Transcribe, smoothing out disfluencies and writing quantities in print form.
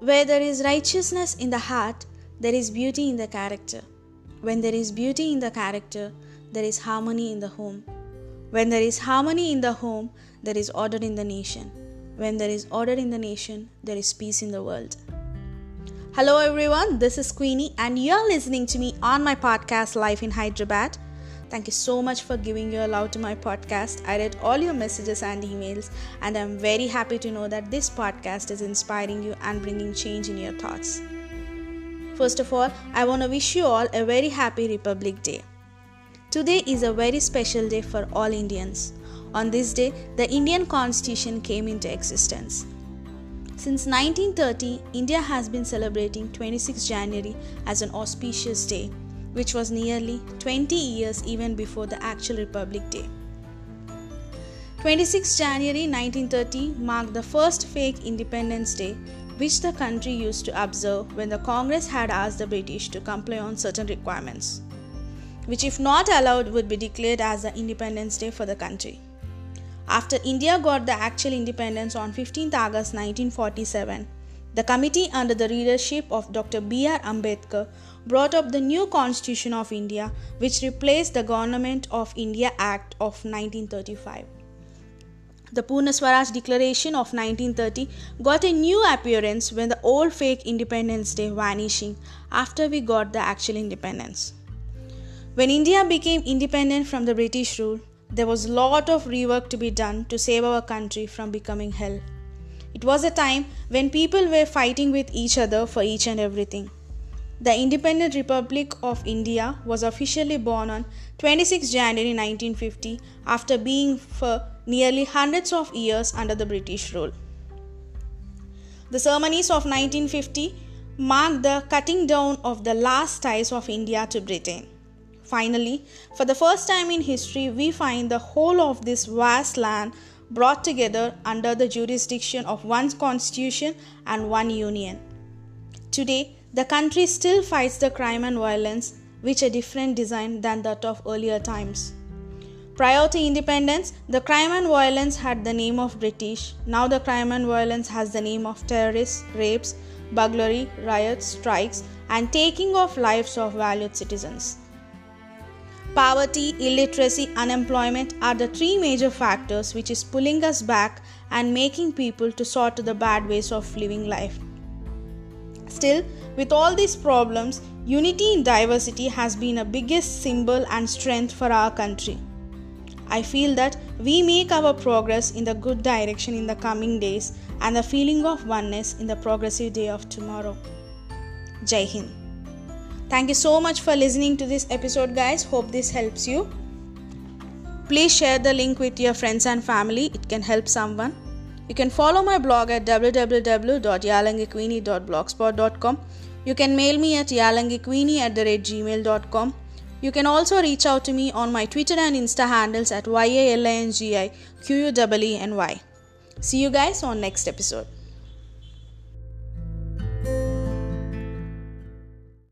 Where there is righteousness in the heart, there is beauty in the character. When there is beauty in the character, there is harmony in the home. When there is harmony in the home, there is order in the nation. When there is order in the nation, there is peace in the world. Hello everyone, this is Queenie and you're listening to me on my podcast Life in Hyderabad. Thank you so much for giving your love to my podcast. I read all your messages and emails and I'm very happy to know that this podcast is inspiring you and bringing change in your thoughts. First of all, I want to wish you all a very happy Republic Day. Today is a very special day for all Indians. On this day, the Indian Constitution came into existence. Since 1930, India has been celebrating 26 January as an auspicious day, which was nearly 20 years even before the actual Republic Day. 26 January 1930 marked the first fake Independence Day, which the country used to observe when the Congress had asked the British to comply on certain requirements, which if not allowed would be declared as the Independence Day for the country. After India got the actual independence on 15th August 1947, the committee under the leadership of Dr. B.R. Ambedkar brought up the new Constitution of India, which replaced the Government of India Act of 1935. The Purna Swaraj Declaration of 1930 got a new appearance when the old fake Independence Day vanishing after we got the actual independence. When India became independent from the British rule, there was a lot of rework to be done to save our country from becoming hell. It was a time when people were fighting with each other for each and everything. The Independent Republic of India was officially born on 26 January 1950 after being for nearly hundreds of years under the British rule. The ceremonies of 1950 marked the cutting down of the last ties of India to Britain. Finally, for the first time in history, we find the whole of this vast land brought together under the jurisdiction of one constitution and one union. Today, the country still fights the crime and violence, which are different design than that of earlier times. Prior to independence, the crime and violence had the name of British. Now the crime and violence has the name of terrorists, rapes, burglary, riots, strikes, and taking of lives of valued citizens. Poverty, illiteracy, unemployment are the three major factors which is pulling us back and making people to sort to the bad ways of living life. Still, with all these problems, unity in diversity has been a biggest symbol and strength for our country. I feel that we make our progress in the good direction in the coming days and the feeling of oneness in the progressive day of tomorrow. Jai Hind. Thank you so much for listening to this episode, guys. Hope this helps you. Please share the link with your friends and family. It can help someone. You can follow my blog at www.yalangiqueenie.blogspot.com. You can mail me at yalangiqueenie@gmail.com. You can also reach out to me on my Twitter and Insta handles at YALANGIQUEENY. See you guys on next episode.